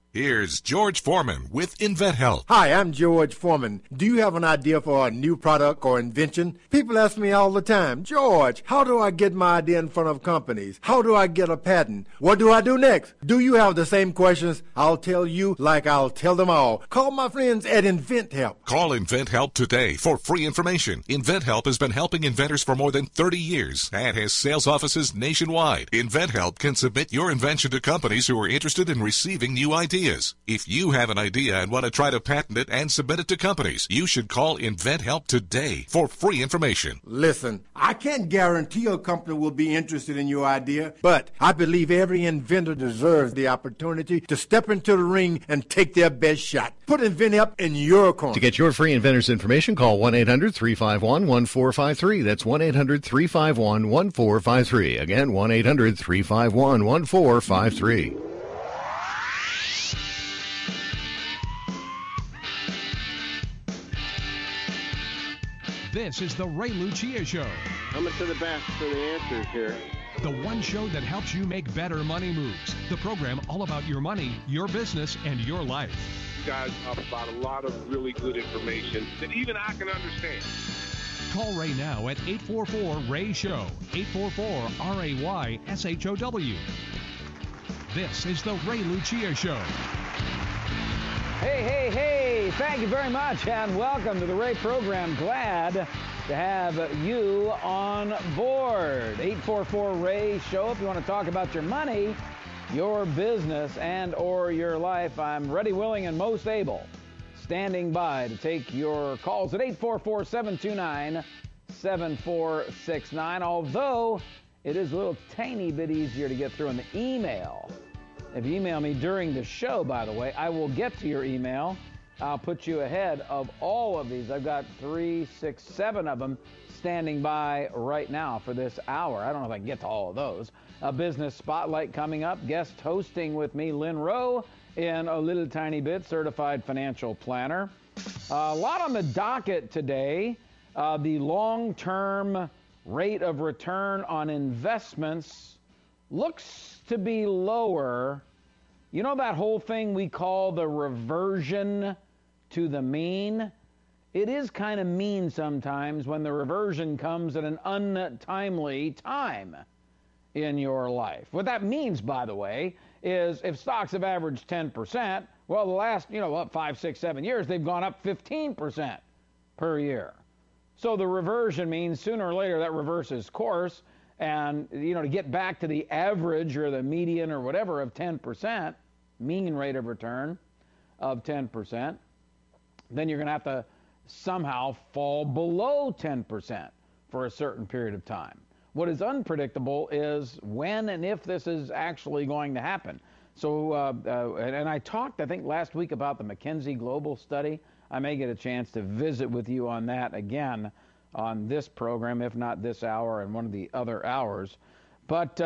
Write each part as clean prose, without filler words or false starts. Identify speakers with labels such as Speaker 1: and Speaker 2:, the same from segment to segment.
Speaker 1: Here's George Foreman with InventHelp.
Speaker 2: Hi, I'm George Foreman. Do you have an idea for a new product or invention? People ask me all the time, George, how do I get my idea in front of companies? How do I get a patent? What do I do next? Do you have the same questions? I'll tell you like I'll tell them all. Call my friends at InventHelp.
Speaker 1: Call InventHelp today for free information. InventHelp has been helping inventors for more than 30 years and has sales offices nationwide. InventHelp can submit your invention to companies who are interested in receiving new ideas. If you have an idea and want to try to patent it and submit it to companies, you should call InventHelp today for free information.
Speaker 2: Listen, I can't guarantee a company will be interested in your idea, but I believe every inventor deserves the opportunity to step into the ring and take their best shot. Put InventHelp in your corner.
Speaker 3: To get your free inventor's information, call 1-800-351-1453. That's 1-800-351-1453. Again, 1-800-351-1453.
Speaker 4: This is the Ray Lucia Show.
Speaker 5: Coming to the best for the answers here.
Speaker 4: The one show that helps you make better money moves. The program all about your money, your business, and your life.
Speaker 6: You guys have about a lot of really good information that even I can understand.
Speaker 4: Call Ray now at 844-RAY-SHOW, 844-RAY-SHOW. This is the Ray Lucia Show.
Speaker 7: Hey, hey, hey, thank you very much and welcome to the Ray program. Glad to have you on board. 844-RAY-SHOW if you want to talk about your money, your business, and or your life. I'm ready, willing, and most able, standing by to take your calls at 844-729-7469, although it is a little tiny bit easier to get through on the email. If you email me during the show, by the way, I will get to your email. I'll put you ahead of all of these. I've got 3, 6, 7 of them standing by right now for this hour. I don't know if I can get to all of those. A business spotlight coming up. Guest hosting with me, Lynn Rowe, in a little tiny bit, certified financial planner. A lot on the docket today. The long-term rate of return on investments looks to be lower. You know that whole thing we call the reversion to the mean? It is kind of mean sometimes when the reversion comes at an untimely time in your life. What that means, by the way, is if stocks have averaged 10%, well, the last, 5, 6, 7 years, they've gone up 15% per year. So the reversion means sooner or later that reverses course. And, to get back to the average or the median or whatever of 10%, mean rate of return of 10%, then you're going to have to somehow fall below 10% for a certain period of time. What is unpredictable is when and if this is actually going to happen. So, and I talked, I think, last week about the McKinsey Global Study. I may get a chance to visit with you on that again on this program, if not this hour and one of the other hours. But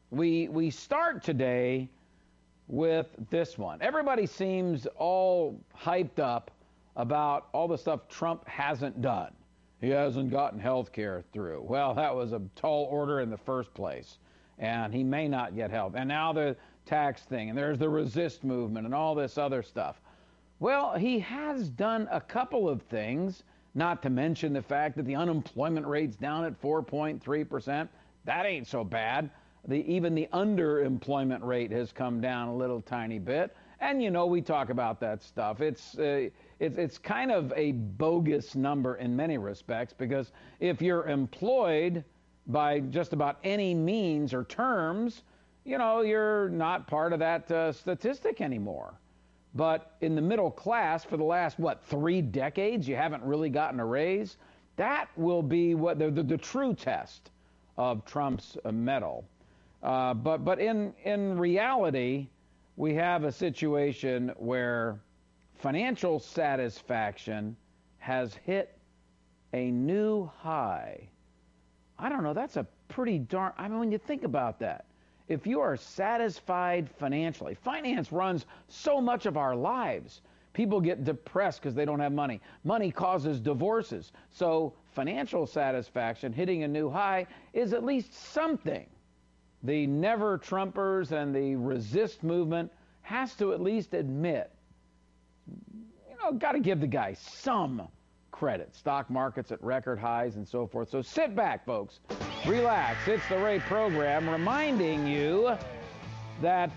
Speaker 7: we start today with this one. Everybody seems all hyped up about all the stuff Trump hasn't done. He hasn't gotten health care through. Well, that was a tall order in the first place, and he may not get help. And now the tax thing, and there's the resist movement and all this other stuff. Well, he has done a couple of things, not to mention the fact that the unemployment rate's down at 4.3%. That ain't so bad. Even the underemployment rate has come down a little tiny bit. And, we talk about that stuff. It's kind of a bogus number in many respects, because if you're employed by just about any means or terms, you're not part of that statistic anymore. But in the middle class, for the last, 3 decades, you haven't really gotten a raise. That will be what the true test of Trump's mettle. But in reality, we have a situation where financial satisfaction has hit a new high. I don't know, that's a pretty darn, when you think about that. If you are satisfied financially, finance runs so much of our lives. People get depressed because they don't have money. Money causes divorces. So financial satisfaction hitting a new high is at least something. The never Trumpers and the resist movement has to at least admit, got to give the guy some credit. Stock markets at record highs and so forth. So sit back, folks. Relax. It's the Ray program reminding you that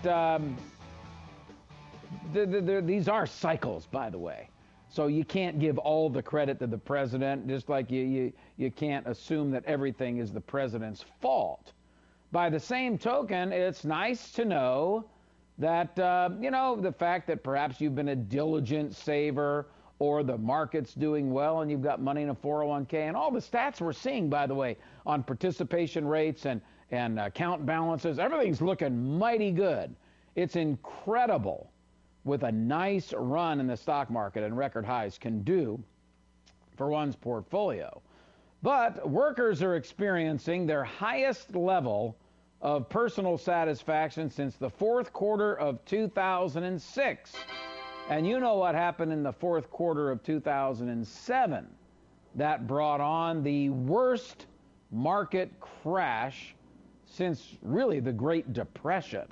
Speaker 7: these are cycles, by the way. So you can't give all the credit to the president, just like you can't assume that everything is the president's fault. By the same token, it's nice to know that, the fact that perhaps you've been a diligent saver or the market's doing well and you've got money in a 401k and all the stats we're seeing, by the way, on participation rates and account balances, everything's looking mighty good. It's incredible with a nice run in the stock market and record highs can do for one's portfolio. But workers are experiencing their highest level of personal satisfaction since the fourth quarter of 2006. And you know what happened in the fourth quarter of 2007. That brought on the worst market crash since really the Great Depression.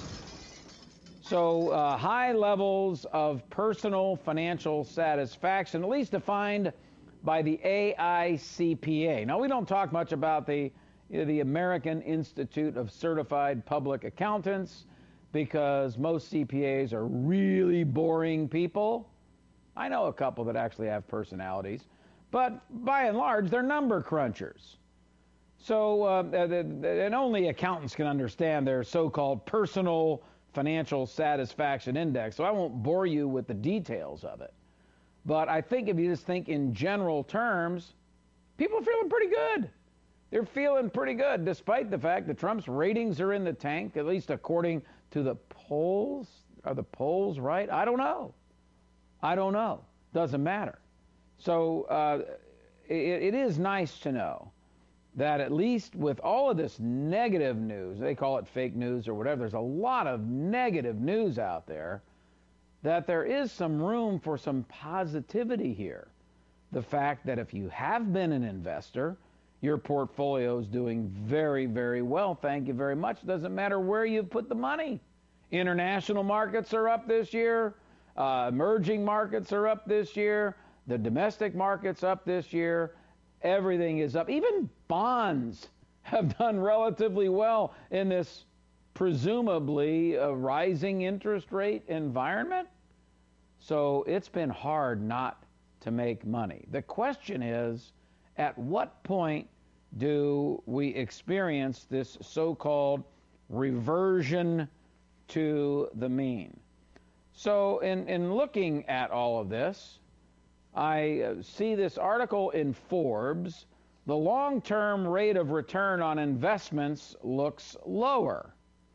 Speaker 7: So high levels of personal financial satisfaction, at least defined by the AICPA. Now, we don't talk much about the American Institute of Certified Public Accountants because most CPAs are really boring people. I know a couple that actually have personalities, but by and large, they're number crunchers. So, and only accountants can understand their so-called personal financial satisfaction index, so I won't bore you with the details of it. But I think if you just think in general terms, people are feeling pretty good. They're feeling pretty good, despite the fact that Trump's ratings are in the tank, at least according to the polls. Are the polls right? I don't know. Doesn't matter. So it is nice to know that at least with all of this negative news, they call it fake news or whatever, there's a lot of negative news out there, that there is some room for some positivity here. The fact that if you have been an investor, your portfolio is doing very, very well. Thank you very much. Doesn't matter where you put the money. International markets are up this year. Emerging markets are up this year. The domestic market's up this year. Everything is up. Even bonds have done relatively well in this presumably rising interest rate environment. So it's been hard not to make money. The question is, at what point do we experience this so-called reversion to the mean? So in looking at all of this, I see this article in Forbes. The long-term rate of return on investments looks lower.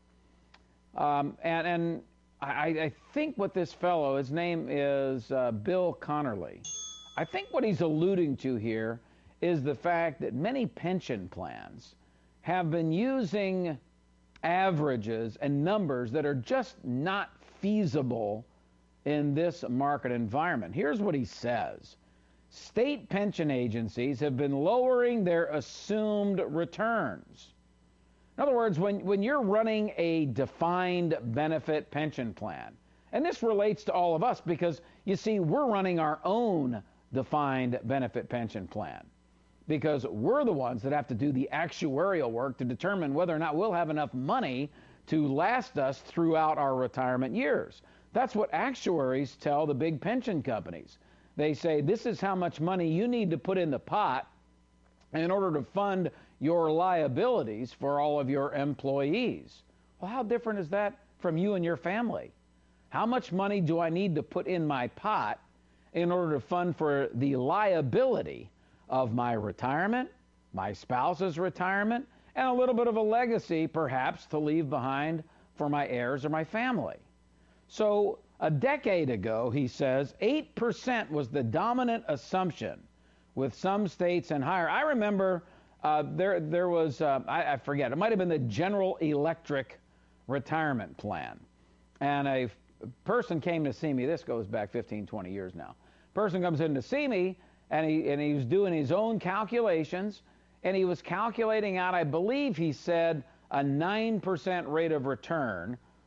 Speaker 7: And I think what this fellow, his name is Bill Connerly, I think what he's alluding to here is the fact that many pension plans have been using averages and numbers that are just not feasible in this market environment. Here's what he says. State pension agencies have been lowering their assumed returns. In other words, when you're running a defined benefit pension plan, and this relates to all of us because, you see, we're running our own defined benefit pension plan because we're the ones that have to do the actuarial work to determine whether or not we'll have enough money to last us throughout our retirement years. That's what actuaries tell the big pension companies. They say, this is how much money you need to put in the pot in order to fund your liabilities for all of your employees. Well, how different is that from you and your family? How much money do I need to put in my pot in order to fund for the liability of my retirement, my spouse's retirement, and a little bit of a legacy, perhaps, to leave behind for my heirs or my family? So a decade ago, he says, 8% was the dominant assumption, with some states and higher. I remember there was, I forget, it might have been the General Electric retirement plan. And a person came to see me. This goes back 15, 20 years now. Person comes in to see me, and he was doing his own calculations, and he was calculating out, I believe he said, a 9% rate of return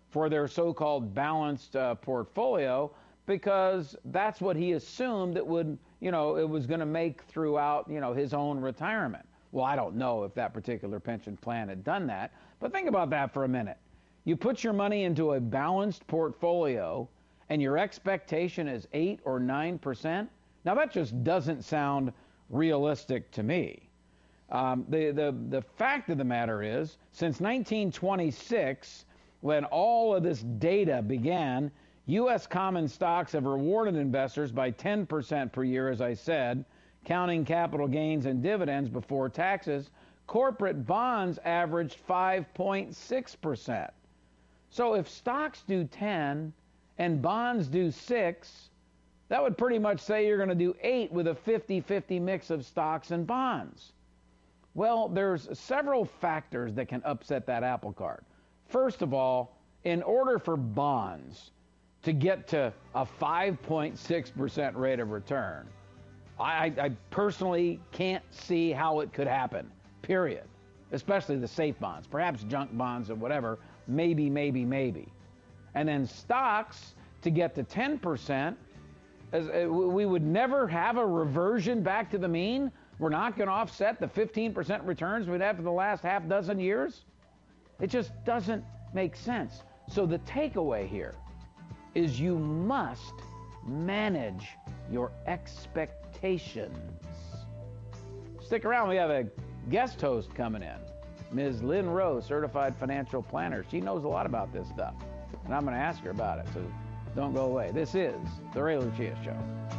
Speaker 7: for their so-called balanced portfolio, because that's what he assumed it would, it was going to make throughout, his own retirement. Well, I don't know if that particular pension plan had done that, but think about that for a minute. You put your money into a balanced portfolio and your expectation is 8 or 9%. Now that just doesn't sound realistic to me. The fact of the matter is, since 1926, when all of this data began, U.S. common stocks have rewarded investors by 10% per year, as I said, counting capital gains and dividends before taxes. Corporate bonds averaged 5.6%. So if stocks do 10 and bonds do 6, that would pretty much say you're going to do 8 with a 50-50 mix of stocks and bonds. Well, there's several factors that can upset that apple cart. First of all, in order for bonds to get to a 5.6% rate of return, I personally can't see how it could happen, period. Especially the safe bonds, perhaps junk bonds or whatever, maybe. And then stocks, to get to 10%, we would never have a reversion back to the mean. We're not going to offset the 15% returns we'd have for the last half dozen years. It just doesn't make sense. So the takeaway here is you must manage your expectations. Stick around. We have a guest host coming in, Ms. Lynn Rowe, certified financial planner. She knows a lot about this stuff, and I'm going to ask her about it, so don't go away. This is The Ray Lucia Show.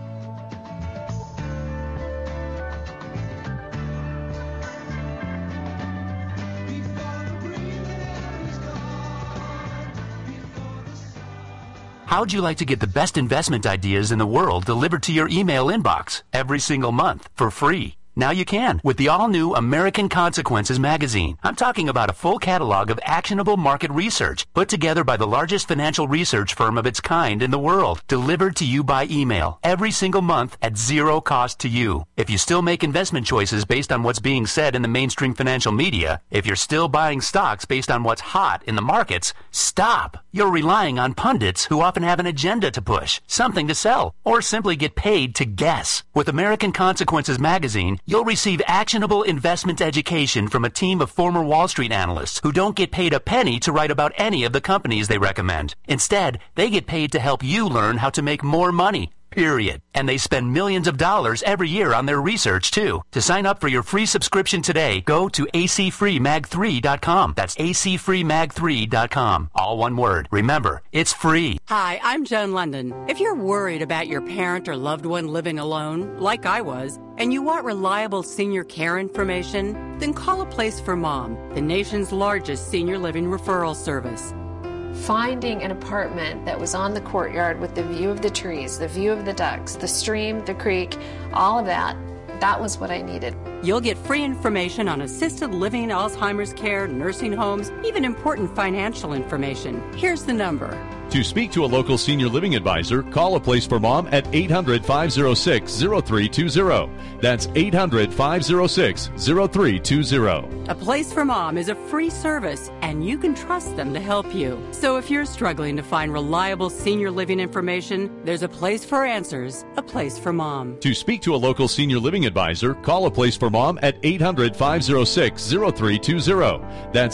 Speaker 8: How'd you like to get the best investment ideas in the world delivered to your email inbox every single month for free? Now you can with the all-new American Consequences magazine. I'm talking about a full catalog of actionable market research put together by the largest financial research firm of its kind in the world, delivered to you by email every single month at zero cost to you. If you still make investment choices based on what's being said in the mainstream financial media, if you're still buying stocks based on what's hot in the markets, stop. You're relying on pundits who often have an agenda to push, something to sell, or simply get paid to guess. With American Consequences magazine, you'll receive actionable investment education from a team of former Wall Street analysts who don't get paid a penny to write about any of the companies they recommend. Instead, they get paid to help you learn how to make more money. Period. And they spend millions of dollars every year on their research, too. To sign up for your free subscription today, go to acfreemag3.com. That's acfreemag3.com. All one word. Remember, it's free.
Speaker 9: Hi, I'm Joan London. If you're worried about your parent or loved one living alone, like I was, and you want reliable senior care information, then call A Place for Mom, the nation's largest senior living referral service.
Speaker 10: Finding an apartment that was on the courtyard with the view of the trees, the view of the ducks, the stream, the creek, all of that, that was what I needed.
Speaker 9: You'll get free information on assisted living, Alzheimer's care, nursing homes, even important financial information. Here's the number.
Speaker 11: To speak to a local senior living advisor, call A Place for Mom at 800-506-0320. That's 800-506-0320.
Speaker 9: A Place for Mom is a free service, and you can trust them to help you. So if you're struggling to find reliable senior living information, there's a place for answers, A Place for Mom.
Speaker 11: To speak to a local senior living advisor, call A Place for Mom at 800-506-0320. That's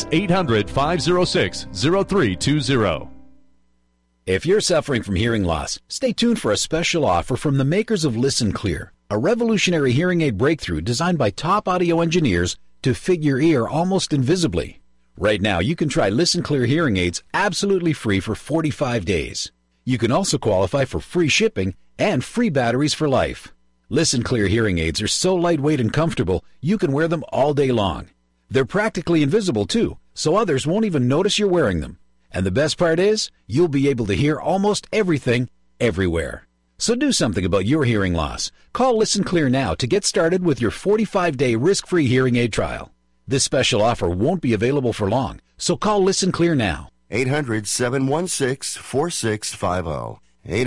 Speaker 11: 800-506-0320.
Speaker 12: If you're suffering from hearing loss, stay tuned for a special offer from the makers of Listen Clear, a revolutionary hearing aid breakthrough designed by top audio engineers to fit your ear almost invisibly. Right now, you can try Listen Clear hearing aids absolutely free for 45 days. You can also qualify for free shipping and free batteries for life. Listen Clear hearing aids are so lightweight and comfortable, you can wear them all day long. They're practically invisible, too, so others won't even notice you're wearing them. And the best part is, you'll be able to hear almost everything, everywhere. So do something about your hearing loss. Call Listen Clear now to get started with your 45-day risk-free hearing aid trial. This special offer won't be available for long, so call Listen Clear now.
Speaker 13: 800-716-4650.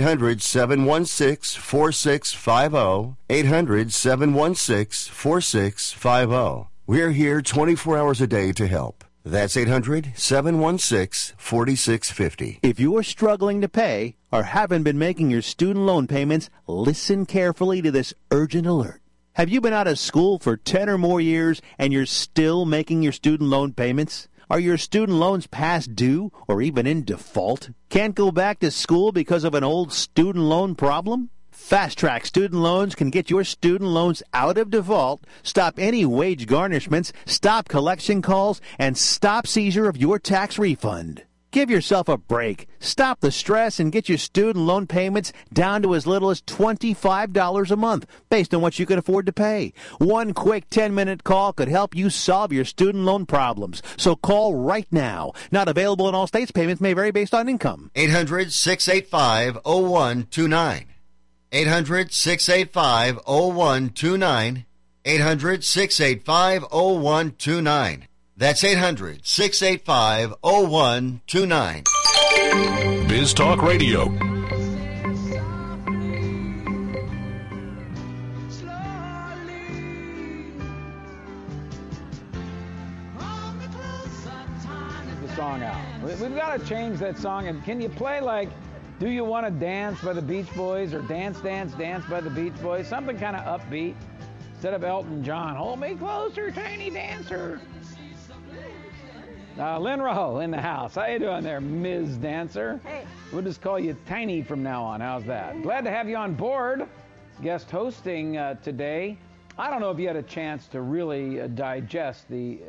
Speaker 13: 800-716-4650. 800-716-4650. We're here 24 hours a day to help. That's 800-716-4650.
Speaker 14: If you're struggling to pay or haven't been making your student loan payments, listen carefully to this urgent alert. Have you been out of school for 10 or more years and you're still making your student loan payments? Are your student loans past due or even in default? Can't go back to school because of an old student loan problem? Fast Track Student Loans can get your student loans out of default, stop any wage garnishments, stop collection calls, and stop seizure of your tax refund. Give yourself a break. Stop the stress and get your student loan payments down to as little as $25 a month, based on what you can afford to pay. One quick 10-minute call could help you solve your student loan problems. So call right now. Not available in all states. Payments may vary based on income.
Speaker 13: 800-685-0129. 800-685-0129. 800-685-0129. That's 800-685-0129.
Speaker 1: Biz Talk Radio.
Speaker 7: The song out. We've got to change that song. And can you play like Do You Want to Dance by the Beach Boys or Dance, Dance, Dance by the Beach Boys? Something kind of upbeat instead of Elton John. Hold me closer, tiny dancer. Lynn Rowe in the house. How you doing there, Ms. Dancer?
Speaker 15: Hey.
Speaker 7: We'll just call you Tiny from now on. How's that? Glad to have you on board. Guest hosting today. I don't know if you had a chance to really digest the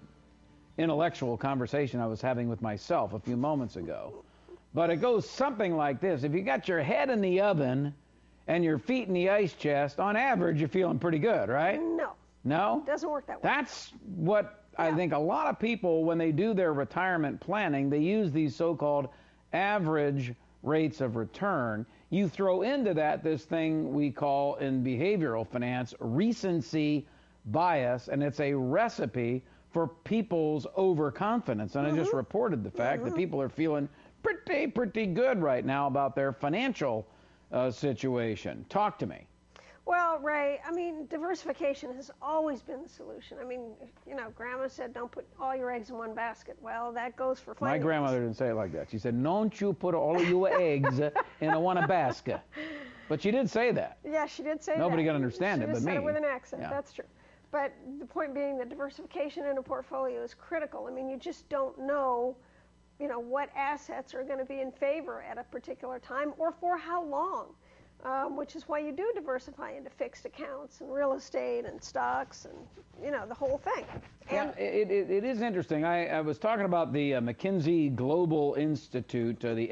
Speaker 7: intellectual conversation I was having with myself a few moments ago. But it goes something like this. If you got your head in the oven and your feet in the ice chest, on average, you're feeling pretty good, right?
Speaker 15: No.
Speaker 7: No?
Speaker 15: Doesn't work that way.
Speaker 7: That's what I think a lot of people, when they do their retirement planning, they use these so-called average rates of return. You throw into that this thing we call in behavioral finance recency bias, and it's a recipe for people's overconfidence. And I just reported the fact that people are feeling pretty good right now about their financial situation. Talk to me.
Speaker 15: Well, Ray, I mean, diversification has always been the solution. I mean, you know, Grandma said don't put all your eggs in one basket. Well, that goes for
Speaker 7: My grandmother didn't say it like that. She said, don't you put all of your eggs in one basket. But she did say that.
Speaker 15: Yeah, she did say that.
Speaker 7: Nobody can understand it but me.
Speaker 15: She said it with an accent.
Speaker 7: Yeah.
Speaker 15: That's true. But the point being that diversification in a portfolio is critical. I mean, you just don't know, you know, what assets are going to be in favor at a particular time or for how long. Which is why you do diversify into fixed accounts and real estate and stocks and, you know, the whole thing. And
Speaker 7: yeah, it is interesting. I was talking about the McKinsey Global Institute, the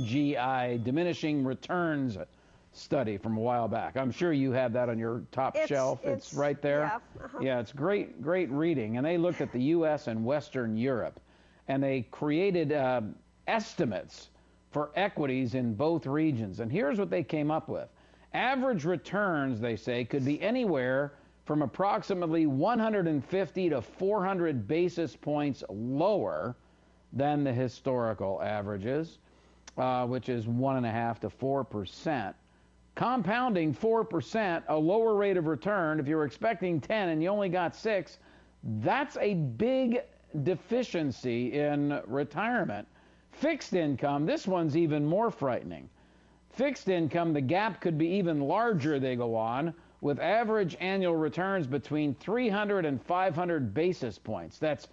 Speaker 7: MGI, Diminishing Returns study from a while back. I'm sure you have that on your top shelf. It's right there.
Speaker 15: Yeah,
Speaker 7: yeah, it's great reading. And they looked at the U.S. and Western Europe, and they created estimates for equities in both regions. And here's what they came up with. Average returns, they say, could be anywhere from approximately 150 to 400 basis points lower than the historical averages, which is 1.5% to 4%. Compounding 4%, a lower rate of return, if you were expecting 10 and you only got 6, that's a big deficiency in retirement. Fixed income, this one's even more frightening. Fixed income, the gap could be even larger, they go on, with average annual returns between 300 and 500 basis points. That's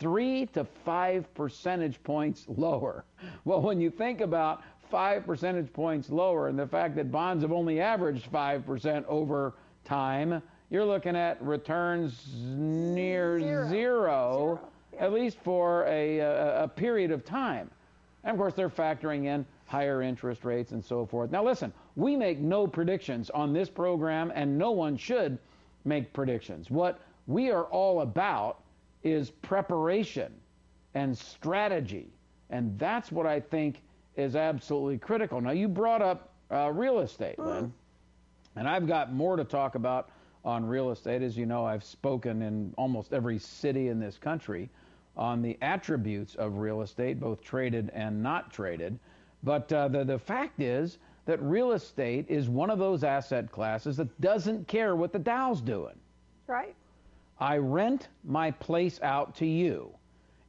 Speaker 7: 3 to 5 percentage points lower. Well, when you think about 5 percentage points lower and the fact that bonds have only averaged 5% over time, you're looking at returns near zero. Yeah. At least for a period of time. And, of course, they're factoring in higher interest rates and so forth. Now, listen, we make no predictions on this program, and no one should make predictions. What we are all about is preparation and strategy, and that's what I think is absolutely critical. Now, you brought up real estate, Lynn, and I've got more to talk about on real estate. As you know, I've spoken in almost every city in this country on the attributes of real estate, both traded and not traded. But the fact is that real estate is one of those asset classes that doesn't care what the Dow's doing.
Speaker 15: Right.
Speaker 7: I rent my place out to you.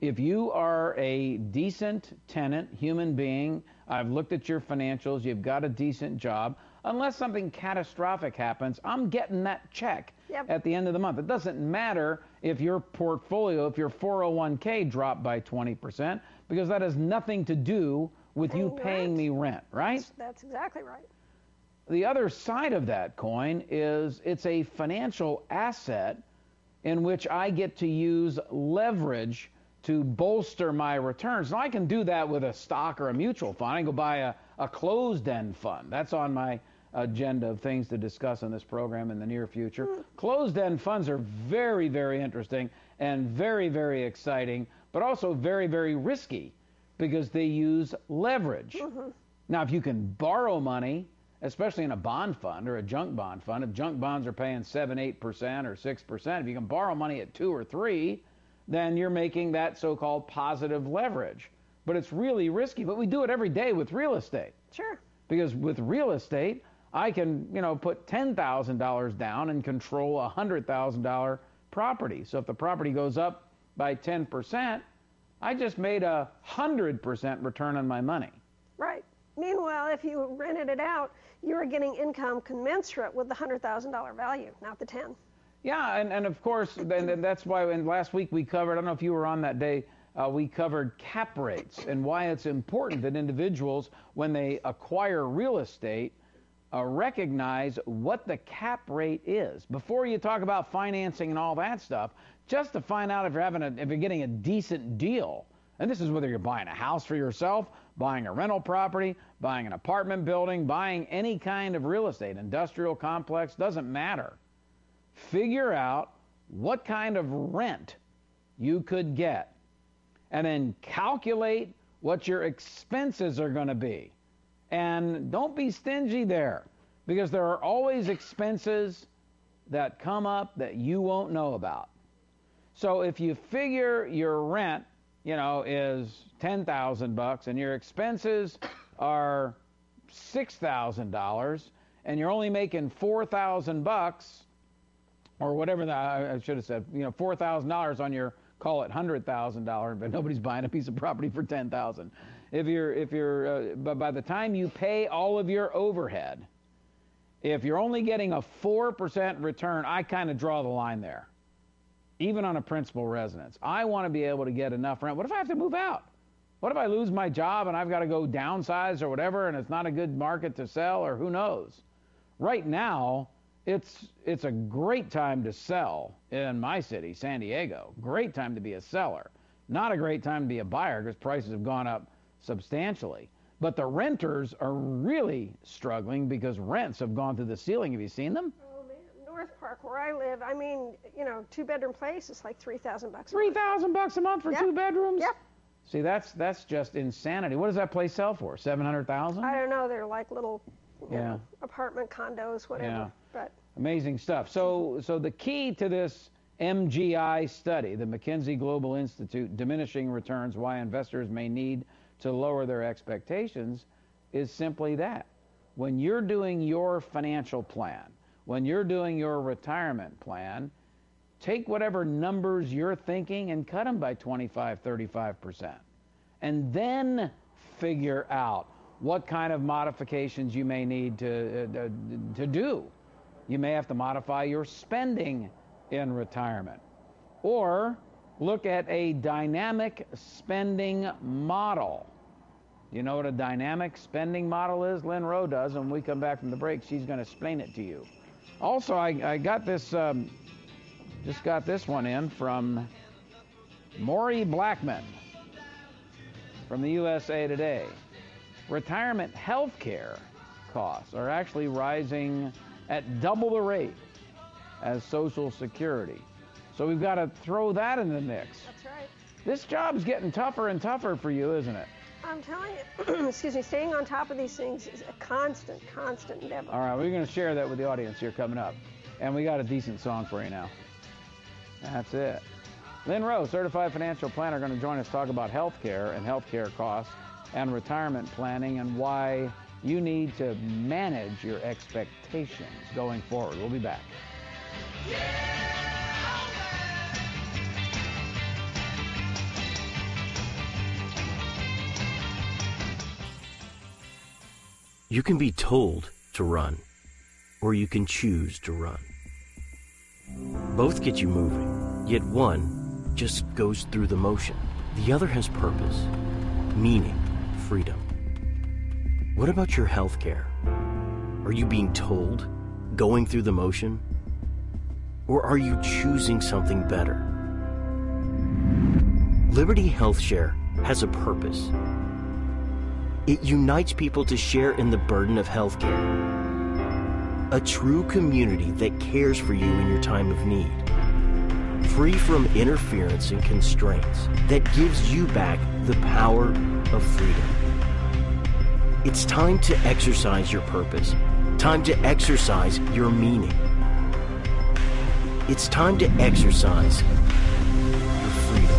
Speaker 7: If you are a decent tenant, human being, I've looked at your financials, you've got a decent job, unless something catastrophic happens, I'm getting that check at the end of the month. It doesn't matter if your portfolio, if your 401k dropped by 20%, because that has nothing to do with you paying me rent, right?
Speaker 15: That's exactly right.
Speaker 7: The other side of that coin is it's a financial asset in which I get to use leverage to bolster my returns. Now, I can do that with a stock or a mutual fund. I can go buy a closed-end fund. That's on my agenda of things to discuss in this program in the near future. Closed-end funds are very, very interesting and very, very exciting, but also very, very risky because they use leverage. Now, if you can borrow money, especially in a bond fund or a junk bond fund, if junk bonds are paying 7, 8% or 6%, if you can borrow money at 2 or 3, then you're making that so-called positive leverage. But it's really risky. But we do it every day with real estate.
Speaker 15: Sure.
Speaker 7: Because with real estate, I can, put $10,000 down and control a $100,000 property. So if the property goes up by 10%, I just made a 100% return on my money.
Speaker 15: Right. Meanwhile, if you rented it out, you were getting income commensurate with the $100,000 value, not the 10.
Speaker 7: Yeah, and of course, and that's why last week we covered, I don't know if you were on that day, we covered cap rates and why it's important that individuals, when they acquire real estate, recognize what the cap rate is. Before you talk about financing and all that stuff, just to find out if you're getting a decent deal. And this is whether you're buying a house for yourself, buying a rental property, buying an apartment building, buying any kind of real estate, industrial complex, doesn't matter. Figure out what kind of rent you could get and then calculate what your expenses are going to be. And don't be stingy there, because there are always expenses that come up that you won't know about. So if you figure your rent, is $10,000 and your expenses are $6,000 and you're only making $4,000 or whatever I should have said, $4,000 on your, call it $100,000, but nobody's buying a piece of property for $10,000. But by the time you pay all of your overhead, if you're only getting a 4% return, I kind of draw the line there. Even on a principal residence, I want to be able to get enough rent. What if I have to move out? What if I lose my job and I've got to go downsize or whatever, and it's not a good market to sell, or who knows? Right now, it's a great time to sell in my city, San Diego. Great time to be a seller. Not a great time to be a buyer because prices have gone up substantially. But the renters are really struggling because rents have gone through the ceiling. Have you seen them?
Speaker 15: Oh, man. North Park, where I live, 2-bedroom place is like $3,000 a month.
Speaker 7: $3,000 a month for 2 bedrooms?
Speaker 15: Yep.
Speaker 7: See, that's just insanity. What does that place sell for? $700,000?
Speaker 15: I don't know. They're like little apartment condos, whatever.
Speaker 7: Yeah.
Speaker 15: But
Speaker 7: amazing stuff. So the key to this MGI study, the McKinsey Global Institute, Diminishing Returns, Why Investors May Need to Lower Their Expectations, is simply that. When you're doing your financial plan, when you're doing your retirement plan, take whatever numbers you're thinking and cut them by 25, 35%. And then figure out what kind of modifications you may need to do. You may have to modify your spending in retirement. Or look at a dynamic spending model. You know what a dynamic spending model is? Lynn Rowe does, and when we come back from the break, she's going to explain it to you. Also, I got this, just got this one in from Maury Blackman from the USA Today. Retirement health care costs are actually rising at double the rate as Social Security. So we've got to throw that in the mix.
Speaker 15: That's right.
Speaker 7: This job's getting tougher and tougher for you, isn't it?
Speaker 15: I'm telling you, excuse me, staying on top of these things is a constant endeavor.
Speaker 7: All right, we're going to share that with the audience here coming up. And we got a decent song for you now. That's it. Lynn Rowe, certified financial planner, going to join us, talk about health care and health care costs and retirement planning and why you need to manage your expectations going forward. We'll be back.
Speaker 16: You can be told to run, or you can choose to run. Both get you moving, yet one just goes through the motion. The other has purpose, meaning, freedom. What about your health care? Are you being told, going through the motion? Or are you choosing something better? Liberty HealthShare has a purpose. It unites people to share in the burden of healthcare. A true community that cares for you in your time of need. Free from interference and constraints that gives you back the power of freedom. It's time to exercise your purpose. Time to exercise your meaning. It's time to exercise your freedom.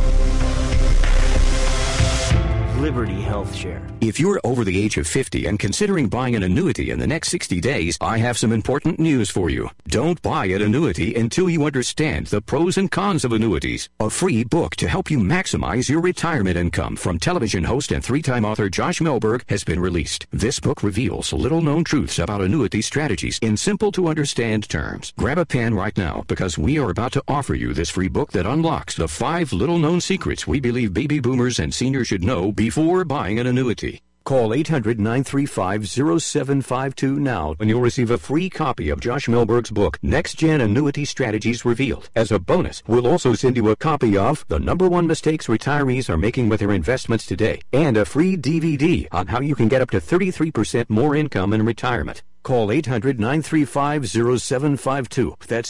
Speaker 16: Liberty HealthShare.
Speaker 17: If you're over the age of 50 and considering buying an annuity in the next 60 days, I have some important news for you. Don't buy an annuity until you understand the pros and cons of annuities. A free book to help you maximize your retirement income from television host and three-time author Josh Melberg has been released. This book reveals little-known truths about annuity strategies in simple-to-understand terms. Grab a pen right now because we are about to offer you this free book that unlocks the 5 little-known secrets we believe baby boomers and seniors should know before buying an annuity. Call 800-935-0752 now and you'll receive a free copy of Josh Melberg's book, Next Gen Annuity Strategies Revealed. As a bonus, we'll also send you a copy of The Number 1 Mistakes Retirees Are Making with Their Investments Today and a free DVD on how you can get up to 33% more income in retirement. Call 800-935-0752. That's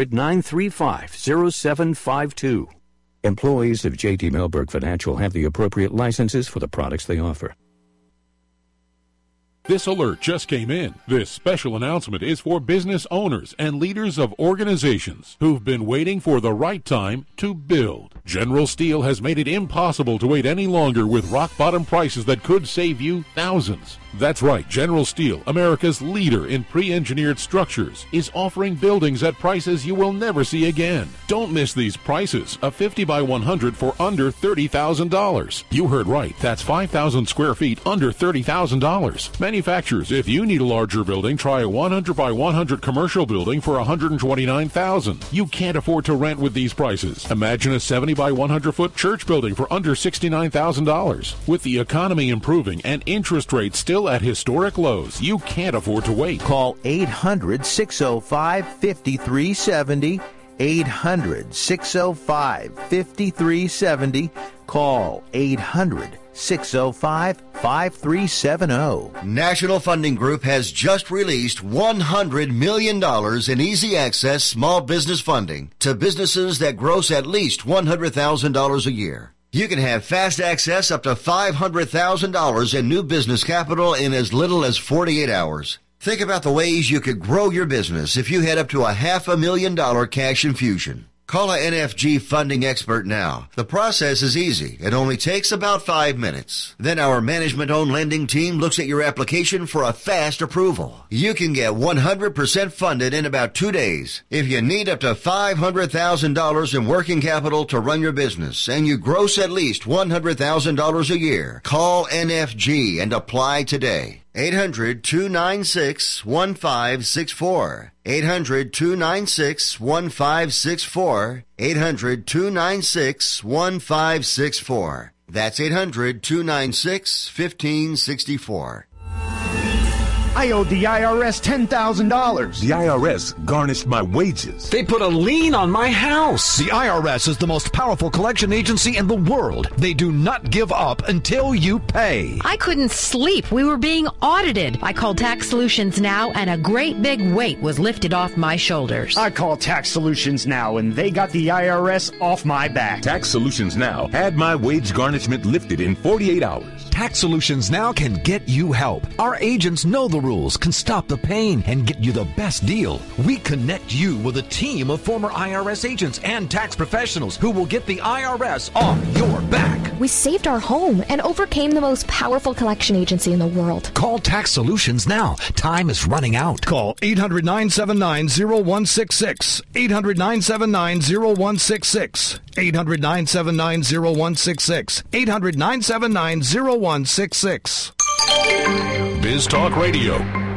Speaker 17: 800-935-0752. Employees of J.D. Melberg Financial have the appropriate licenses for the products they offer.
Speaker 18: This alert just came in. This special announcement is for business owners and leaders of organizations who've been waiting for the right time to build. General Steel has made it impossible to wait any longer with rock-bottom prices that could save you thousands. That's right, General Steel, America's leader in pre-engineered structures, is offering buildings at prices you will never see again. Don't miss these prices. A 50 by 100 for under $30,000. You heard right. That's 5,000 square feet under $30,000. Manufacturers, if you need a larger building, try a 100 by 100 commercial building for $129,000. You can't afford to rent with these prices. Imagine a 70 by 100 foot church building for under $69,000. With the economy improving and interest rates still at historic lows, you can't afford to wait.
Speaker 19: Call 800-605-5370. 800-605-5370. Call 800-605-5370.
Speaker 13: National Funding Group has just released $100 million in easy access small business funding to businesses that gross at least $100,000 a year. You can have fast access up to $500,000 in new business capital in as little as 48 hours. Think about the ways you could grow your business if you had up to $500,000 cash infusion. Call a NFG funding expert now. The process is easy. It only takes about 5 minutes. Then our management-owned lending team looks at your application for a fast approval. You can get 100% funded in about 2 days. If you need up to $500,000 in working capital to run your business and you gross at least $100,000 a year, call NFG and apply today. 800-296-1564. 800-296-1564. 800-296-1564. That's 800-296-1564.
Speaker 20: I owed the IRS $10,000.
Speaker 21: The IRS garnished my wages.
Speaker 22: They put a lien on my house.
Speaker 23: The IRS is the most powerful collection agency in the world. They do not give up until you pay.
Speaker 24: I couldn't sleep. We were being audited. I called Tax Solutions Now, and a great big weight was lifted off my shoulders.
Speaker 20: I called Tax Solutions Now, and they got the IRS off my back.
Speaker 21: Tax Solutions Now had my wage garnishment lifted in 48 hours.
Speaker 23: Tax Solutions Now can get you help. Our agents know the rules, can stop the pain, and get you the best deal. We connect you with a team of former IRS agents and tax professionals who will get the IRS off your back.
Speaker 25: We saved our home and overcame the most powerful collection agency in the world.
Speaker 23: Call Tax Solutions now. Time is running out. Call 800-979-0166. 800-979-0166. 800-979-0166. 800-979-0166.
Speaker 18: Biz Talk Radio.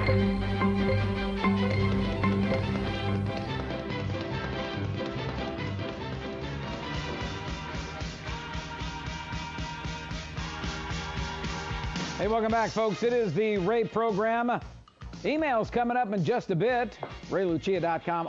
Speaker 7: Hey, welcome back, folks. It is the Ray program. Emails coming up in just a bit. RayLucia.com,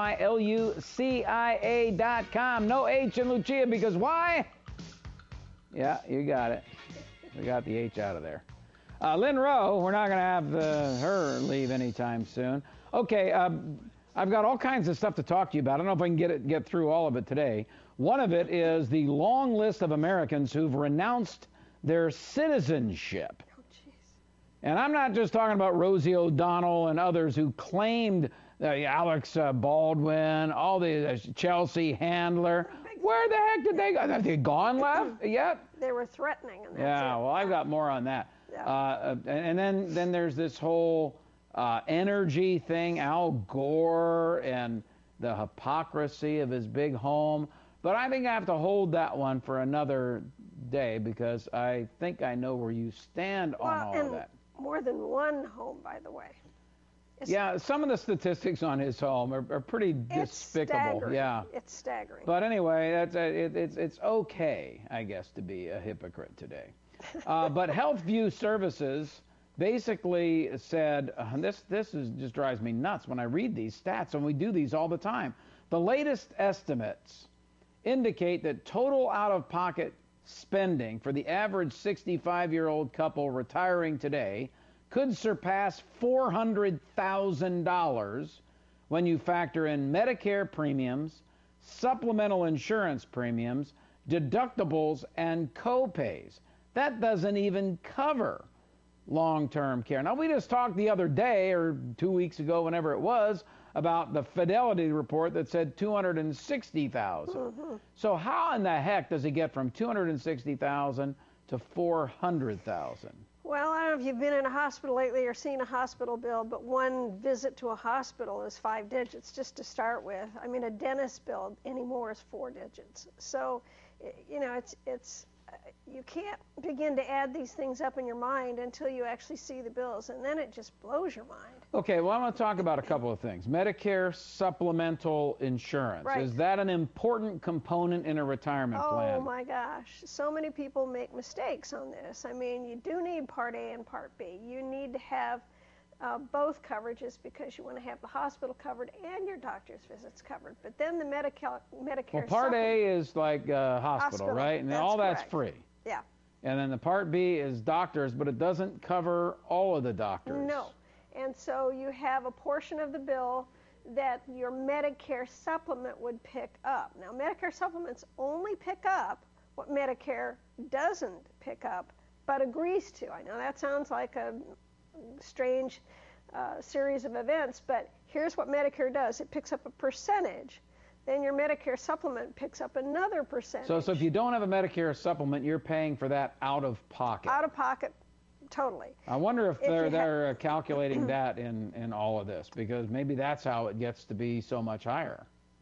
Speaker 7: RayLucia.com. No H in Lucia because why? Yeah, you got it. We got the H out of there. Lynn Rowe, we're not going to have her leave anytime soon. Okay, I've got all kinds of stuff to talk to you about. I don't know if I can get through all of it today. One of it is the long list of Americans who've renounced their citizenship.
Speaker 15: Oh, jeez.
Speaker 7: And I'm not just talking about Rosie O'Donnell and others who claimed Alex Baldwin, all the Chelsea Handler. Where the heck did they go? Have they gone left yet?
Speaker 15: They were threatening. And
Speaker 7: that's it. Well, I've got more on that. Yeah. And then there's this whole energy thing, Al Gore and the hypocrisy of his big home. But I think I have to hold that one for another day because I think I know where you stand on all of that.
Speaker 15: More than one home, by the way.
Speaker 7: Yeah, some of the statistics on his home are pretty despicable.
Speaker 15: Staggering.
Speaker 7: Yeah,
Speaker 15: it's staggering.
Speaker 7: But anyway, it's okay, I guess, to be a hypocrite today. But HealthView Services basically said, this just drives me nuts when I read these stats, and we do these all the time. The latest estimates indicate that total out-of-pocket spending for the average 65-year-old couple retiring today could surpass $400,000 when you factor in Medicare premiums, supplemental insurance premiums, deductibles, and co-pays. That doesn't even cover long-term care. Now, we just talked the other day, or 2 weeks ago, whenever it was, about the Fidelity report that said $260,000. Mm-hmm. So how in the heck does it get from $260,000 to $400,000?
Speaker 15: Well, I don't know if you've been in a hospital lately or seen a hospital bill, but one visit to a hospital is 5 digits just to start with. I mean, a dentist bill anymore is 4 digits. So, you know, it's you can't begin to add these things up in your mind until you actually see the bills, and then it just blows your mind.
Speaker 7: Okay, well, I want to talk about a couple of things. Medicare supplemental insurance.
Speaker 15: Right.
Speaker 7: Is that an important component in a retirement plan?
Speaker 15: Oh, my gosh. So many people make mistakes on this. I mean, you do need Part A and Part B. You need to have both coverages because you want to have the hospital covered and your doctor's visits covered. But then the Medicare
Speaker 7: Well, Part A is like hospital, right? And all that's free.
Speaker 15: Yeah.
Speaker 7: And then the Part B is doctors, but it doesn't cover all of the doctors.
Speaker 15: No. And so you have a portion of the bill that your Medicare supplement would pick up. Now, Medicare supplements only pick up what Medicare doesn't pick up, but agrees to. I know that sounds like a strange series of events, but here's what Medicare does. It picks up a percentage. Then your Medicare supplement picks up another percentage.
Speaker 7: So if you don't have a Medicare supplement, you're paying for that out of pocket.
Speaker 15: Out of pocket, totally.
Speaker 7: I wonder if they're calculating that in all of this, because maybe that's how it gets to be so much higher.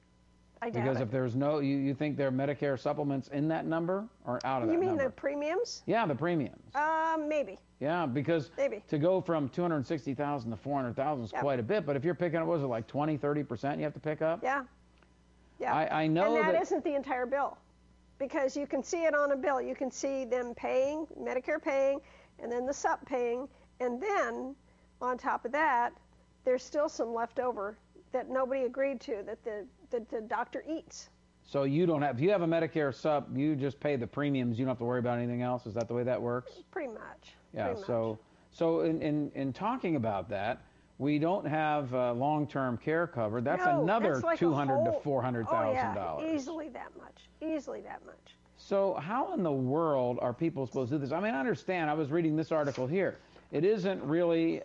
Speaker 15: I doubt
Speaker 7: because
Speaker 15: it.
Speaker 7: if there's no, you think there are Medicare supplements in that number or out of that number?
Speaker 15: You mean the premiums?
Speaker 7: Yeah, the premiums.
Speaker 15: Maybe.
Speaker 7: Yeah, because to go from $260,000 to $400,000 is quite a bit. But if you're picking up, what was it, like 20-30% you have to pick up?
Speaker 15: Yeah. Yeah.
Speaker 7: I know
Speaker 15: and that isn't the entire bill, because you can see it on a bill. You can see them paying, Medicare paying, and then the sup paying, and then on top of that, there's still some left over that nobody agreed to that the doctor eats.
Speaker 7: So you don't have, if you have a Medicare sup, you just pay the premiums. You don't have to worry about anything else. Is that the way that works?
Speaker 15: Pretty much.
Speaker 7: Yeah.
Speaker 15: Pretty
Speaker 7: So in talking about that, we don't have long-term care covered. That's another
Speaker 15: like
Speaker 7: $200,000 to $400,000.
Speaker 15: Oh, yeah, easily that much. Easily that much.
Speaker 7: So how in the world are people supposed to do this? I mean, I understand. I was reading this article here. It isn't really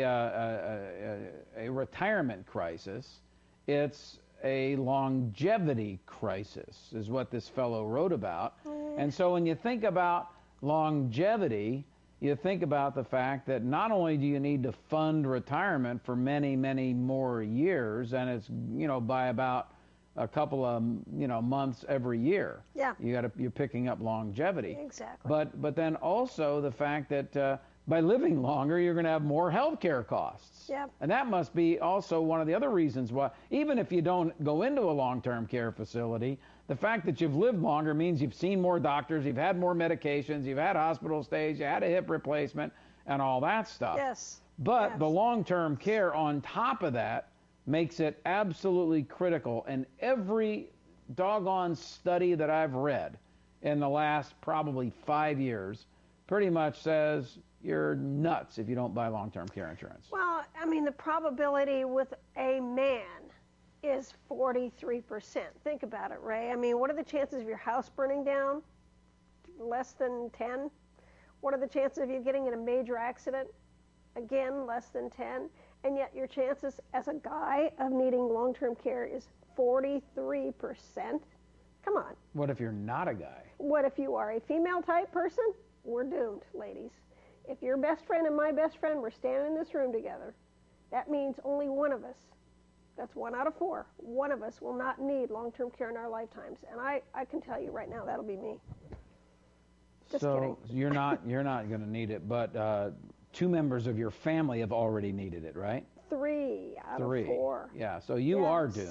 Speaker 7: a retirement crisis. It's a longevity crisis, is what this fellow wrote about. And so when you think about longevity, you think about the fact that not only do you need to fund retirement for many, many more years, and it's, by about a couple of, months every year.
Speaker 15: Yeah.
Speaker 7: You're picking up longevity.
Speaker 15: Exactly.
Speaker 7: But then also the fact that by living longer, you're going to have more health care costs.
Speaker 15: Yep.
Speaker 7: And that must be also one of the other reasons why, even if you don't go into a long-term care facility, the fact that you've lived longer means you've seen more doctors, you've had more medications, you've had hospital stays, you had a hip replacement, and all that stuff.
Speaker 15: Yes.
Speaker 7: But the long-term care on top of that makes it absolutely critical. And every doggone study that I've read in the last probably 5 years pretty much says you're nuts if you don't buy long-term care insurance.
Speaker 15: Well, I mean, the probability with a man is 43%. Think about it, Ray. I mean, what are the chances of your house burning down? Less than 10. What are the chances of you getting in a major accident? Again, less than 10. And yet your chances as a guy of needing long-term care is 43%. Come on.
Speaker 7: What if you're not a guy?
Speaker 15: What if you are a female type person? We're doomed, ladies. If your best friend and my best friend were standing in this room together, that means only one of us, that's 1 out of 4, one of us will not need long-term care in our lifetimes. And I can tell you right now, that'll be me. Just kidding.
Speaker 7: You're not going to need it, but 2 members of your family have already needed it, right?
Speaker 15: 3 out of 4.
Speaker 7: Yeah, so you are doomed.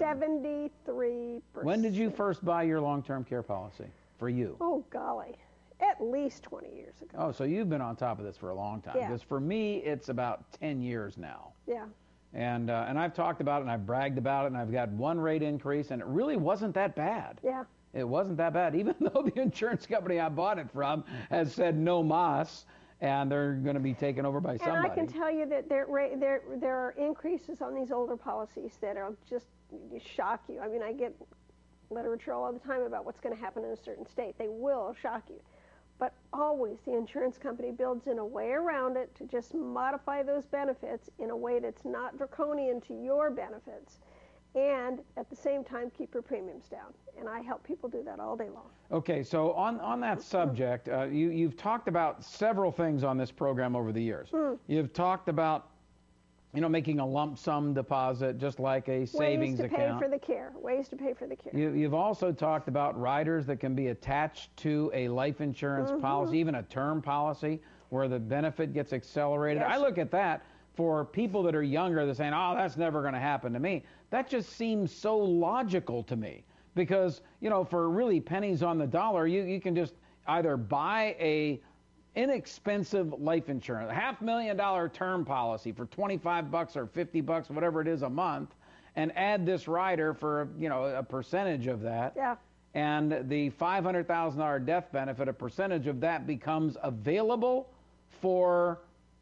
Speaker 15: 73%.
Speaker 7: When did you first buy your long-term care policy for you?
Speaker 15: Oh, golly. At least 20 years ago.
Speaker 7: Oh, so you've been on top of this for a long time.
Speaker 15: Yeah.
Speaker 7: Because for me, it's about 10 years now.
Speaker 15: Yeah.
Speaker 7: And I've talked about it, and I've bragged about it, and I've got 1 rate increase, and it really wasn't that bad.
Speaker 15: Yeah.
Speaker 7: It wasn't that bad, even though the insurance company I bought it from has said no mas, and they're going to be taken over by somebody.
Speaker 15: And I can tell you that there are increases on these older policies that are just shock you. I mean, I get literature all the time about what's going to happen in a certain state. They will shock you. But always the insurance company builds in a way around it to just modify those benefits in a way that's not draconian to your benefits, and at the same time keep your premiums down. And I help people do that all day long. Okay, so on that subject, you've talked about several things on this program over the years. You've talked about making a lump sum deposit, just like a savings account. Ways to pay for the care. Ways to pay for the care.
Speaker 7: You've also talked about riders that can be attached to a life insurance policy, even a term policy, where the benefit gets accelerated.
Speaker 15: Yes.
Speaker 7: I look at that for people that are younger, they're saying, oh, that's never going to happen to me. That just seems so logical to me. Because, for really pennies on the dollar, you can just either buy a inexpensive life insurance, a $500,000 term policy for $25 or $50, whatever it is a month, and add this rider for a percentage of that.
Speaker 15: Yeah.
Speaker 7: And the $500,000 death benefit, a percentage of that becomes available for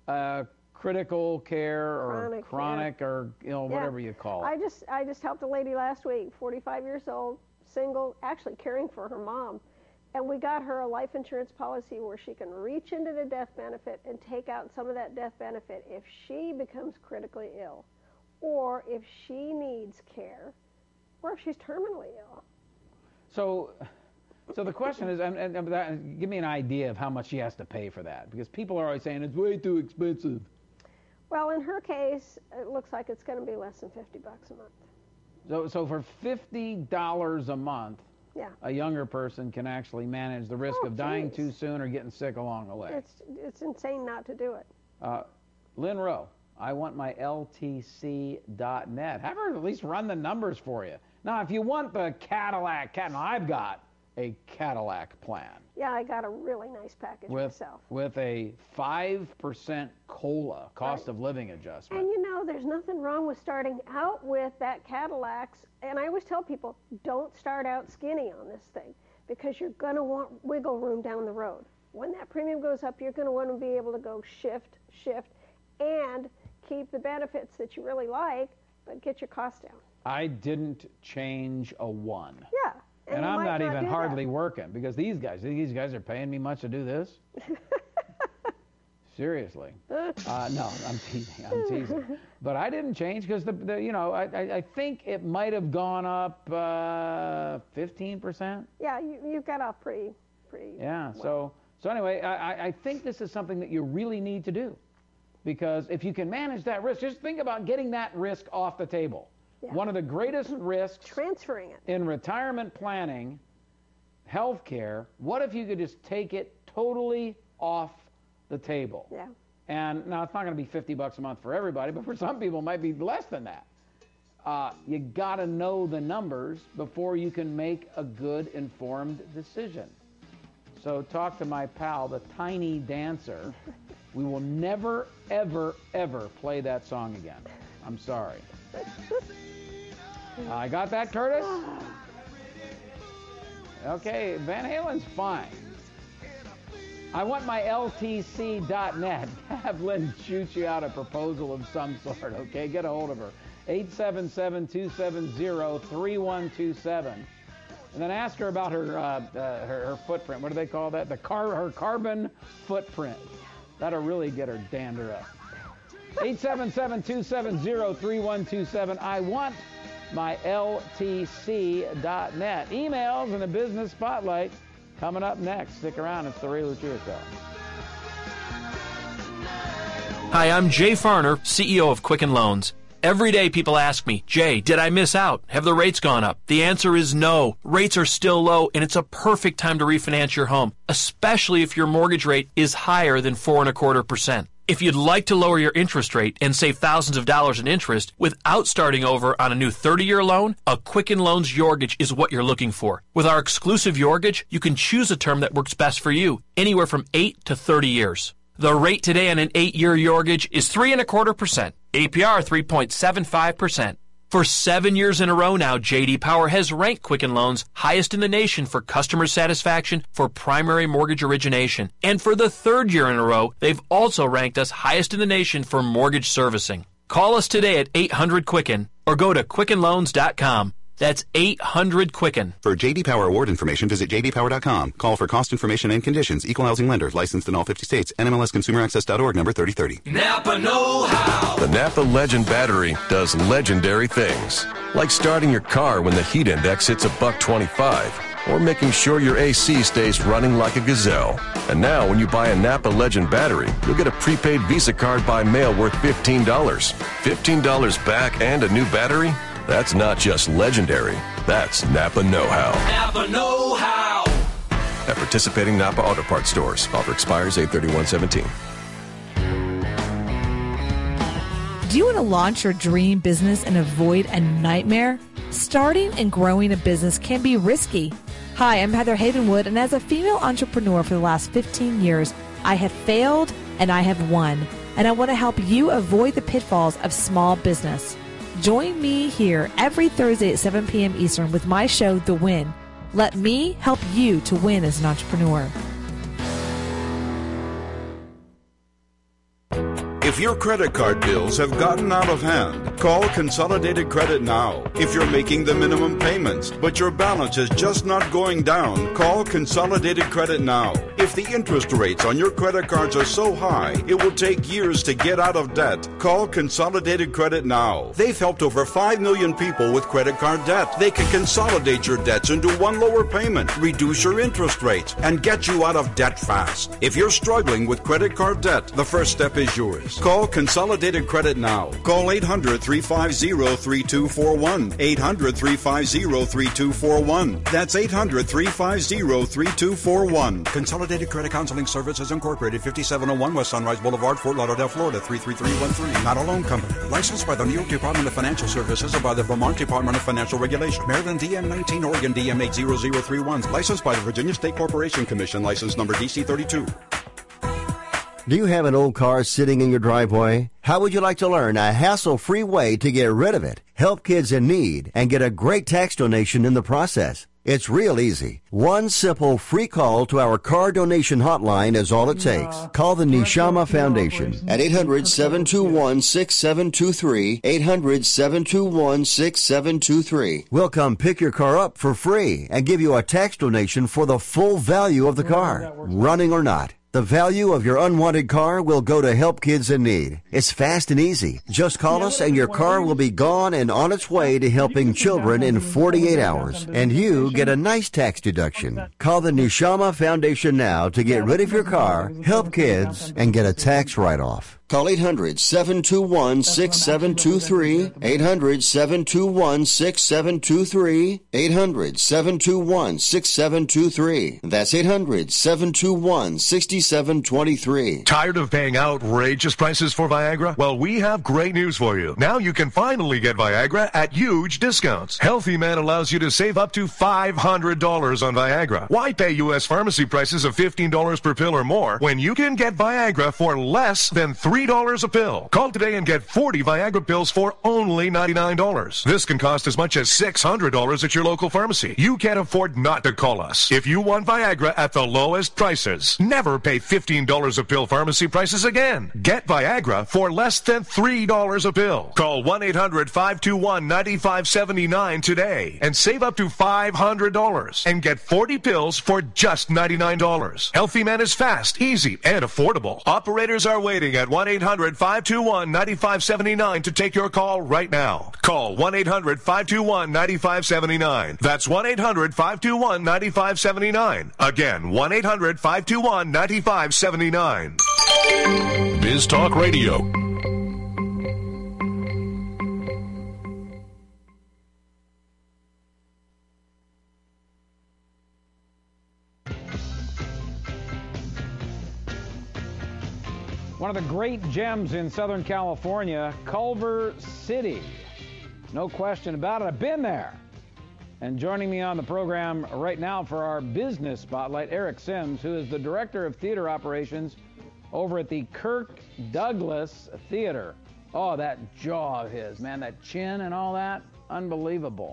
Speaker 7: critical care or chronic or whatever you call it.
Speaker 15: I just helped a lady last week, 45 years old, single, actually caring for her mom. And we got her a life insurance policy where she can reach into the death benefit and take out some of that death benefit if she becomes critically ill, or if she needs care, or if she's terminally ill.
Speaker 7: So the question is, and give me an idea of how much she has to pay for that, because people are always saying it's way too expensive.
Speaker 15: Well, in her case, it looks like it's going to be less than $50 a month.
Speaker 7: So for $50 a month,
Speaker 15: yeah,
Speaker 7: a younger person can actually manage the risk of dying too soon or getting sick along the way.
Speaker 15: It's insane not to do it.
Speaker 7: Lynn Rowe, I want my LTC.net. Have her at least run the numbers for you. Now, if you want the Cadillac, I've got a Cadillac plan.
Speaker 15: Yeah, I got a really nice package myself.
Speaker 7: With a 5% COLA, cost of living adjustment.
Speaker 15: And there's nothing wrong with starting out with that Cadillacs. And I always tell people, don't start out skinny on this thing, because you're going to want wiggle room down the road. When that premium goes up, you're going to want to be able to go shift, and keep the benefits that you really like, but get your costs down.
Speaker 7: I didn't change a one.
Speaker 15: Yeah.
Speaker 7: And I'm not even hardly working, because these guys are paying me much to do this. Seriously. No, I'm teasing. But I didn't change because I think it might have gone up 15%.
Speaker 15: Yeah, you've got off pretty.
Speaker 7: Yeah.
Speaker 15: Well.
Speaker 7: So anyway, I think this is something that you really need to do, because if you can manage that risk, just think about getting that risk off the table. Yeah. One of the greatest risks
Speaker 15: transferring it
Speaker 7: in retirement planning, healthcare. What if you could just take it totally off the table?
Speaker 15: Yeah.
Speaker 7: And now it's not going to be $50 a month for everybody, but for some people it might be less than that. You got to know the numbers before you can make a good, informed decision. So talk to my pal, the Tiny Dancer. We will never, ever, ever play that song again. I'm sorry. I got that, Curtis? Okay, Van Halen's fine. I want my LTC.net. Have Lynn shoot you out a proposal of some sort, okay? Get a hold of her. 877-270-3127. And then ask her about her footprint. What do they call that? Her carbon footprint. That'll really get her dander up. 877-270-3127. I want my LTC.net. Emails and a business spotlight coming up next. Stick around. It's the Ray Lucia Show.
Speaker 2: Hi, I'm Jay Farner, CEO of Quicken Loans. Every day people ask me, Jay, did I miss out? Have the rates gone up? The answer is no. Rates are still low, and it's a perfect time to refinance your home, especially if your mortgage rate is higher than 4.25%. If you'd like to lower your interest rate and save thousands of dollars in interest without starting over on a new 30-year loan, a Quicken Loans Yorgage is what you're looking for. With our exclusive Yorgage, you can choose a term that works best for you, anywhere from 8 to 30 years. The rate today on an 8-year Yorgage is 3.25%. APR 3.75%. For 7 years in a row now, J.D. Power has ranked Quicken Loans highest in the nation for customer satisfaction for primary mortgage origination. And for the 3rd year in a row, they've also ranked us highest in the nation for mortgage servicing. Call us today at 800-QUICKEN or go to QuickenLoans.com. That's 800-QUICKEN.
Speaker 3: For J.D. Power award information, visit jdpower.com. Call for cost information and conditions. Equal housing lender. Licensed in all 50 states. NMLSConsumerAccess.org, number 3030.
Speaker 4: Napa know-how.
Speaker 5: The Napa Legend battery does legendary things, like starting your car when the heat index hits $1.25, or making sure your AC stays running like a gazelle. And now, when you buy a Napa Legend battery, you'll get a prepaid Visa card by mail worth $15. $15 back and a new battery? That's not just legendary. That's Napa know-how.
Speaker 4: Napa know-how.
Speaker 5: At participating Napa Auto Parts stores. Offer expires 8/31/17.
Speaker 6: Do you want to launch your dream business and avoid a nightmare? Starting and growing a business can be risky. Hi, I'm Heather Havenwood, and as a female entrepreneur for the last 15 years, I have failed and I have won. And I want to help you avoid the pitfalls of small business. Join me here every Thursday at 7 p.m. Eastern with my show, The Win. Let me help you to win as an entrepreneur.
Speaker 26: If your credit card bills have gotten out of hand, call Consolidated Credit now. If you're making the minimum payments, but your balance is just not going down, call Consolidated Credit now. If the interest rates on your credit cards are so high, it will take years to get out of debt, call Consolidated Credit now. They've helped over 5 million people with credit card debt. They can consolidate your debts into one lower payment, reduce your interest rates, and get you out of debt fast. If you're struggling with credit card debt, the first step is yours. Call Consolidated Credit now. Call 800-350-3241. 800-350-3241. That's 800-350-3241. Consolidated Credit Counseling Services Incorporated, 5701 West Sunrise Boulevard, Fort Lauderdale, Florida, 33313. Not a loan company. Licensed by the New York Department of Financial Services and by the Vermont Department of Financial Regulation. Maryland DM 19, Oregon DM 80031. Licensed by the Virginia State Corporation Commission. License number DC 32.
Speaker 13: Do you have an old car sitting in your driveway? How would you like to learn a hassle-free way to get rid of it, help kids in need, and get a great tax donation in the process? It's real easy. One simple free call to our car donation hotline is all it takes. Call the Neshama Foundation at 800-721-6723, 800-721-6723. We'll come pick your car up for free and give you a tax donation for the full value of the car, running or not. The value of your unwanted car will go to help kids in need. It's fast and easy. Just call us and your car will be gone and on its way to helping children in 48 hours. And you get a nice tax deduction. Call the Neshama Foundation now to get rid of your car, help kids, and get a tax write-off. Call 800-721-6723, 800-721-6723, 800-721-6723. That's 800-721-6723.
Speaker 5: Tired of paying outrageous prices for Viagra? Well, we have great news for you. Now you can finally get Viagra at huge discounts. Healthy Man allows you to save up to $500 on Viagra. Why pay U.S. pharmacy prices of $15 per pill or more when you can get Viagra for less than $3 a pill? Call today and get 40 Viagra pills for only $99. This can cost as much as $600 at your local pharmacy. You can't afford not to call us. If you want Viagra at the lowest prices, never pay $15 a pill pharmacy prices again. Get Viagra for less than $3 a pill. Call 1-800-521-9579 today and save up to $500 and get 40 pills for just $99. Healthy Man is fast, easy, and affordable. Operators are waiting at 1-800-521-9579 to take your call right now. Call 1-800-521-9579. That's 1-800-521-9579. Again, 1-800-521-9579.
Speaker 18: Biz Talk Radio.
Speaker 7: One of the great gems in Southern California, Culver City. No question about it. I've been there. And joining me on the program right now for our business spotlight, Eric Sims, who is the Director of Theater Operations over at the Kirk Douglas Theater. Oh, that jaw of his, man, that chin and all that, unbelievable.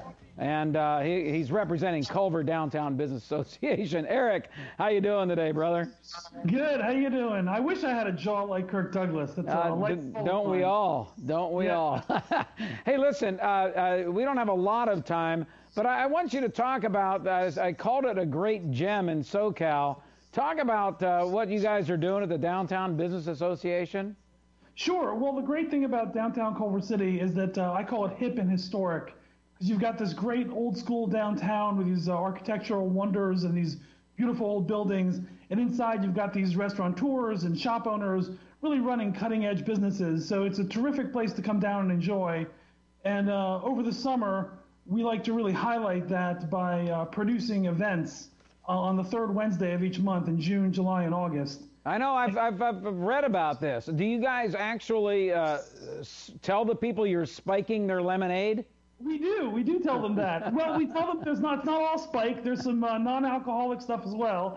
Speaker 7: And he's representing Culver Downtown Business Association. Eric, how you doing today, brother?
Speaker 8: Good. How you doing? I wish I had a jaw like Kirk Douglas. That's
Speaker 7: don't we all? Don't we all? Hey, listen, we don't have a lot of time, but I want you to talk about, I called it a great gem in SoCal. Talk about what you guys are doing at the Downtown Business Association.
Speaker 8: Sure. Well, the great thing about downtown Culver City is that I call it hip and historic. You've got this great old school downtown with these architectural wonders and these beautiful old buildings. And inside you've got these restaurateurs and shop owners really running cutting edge businesses. So it's a terrific place to come down and enjoy. And over the summer, we like to really highlight that by producing events on the third Wednesday of each month in June, July, and August.
Speaker 7: I know, I've read about this. Do you guys actually tell the people you're spiking their lemonade?
Speaker 8: We do tell them that. Well, we tell them it's not all spike. There's some non-alcoholic stuff as well.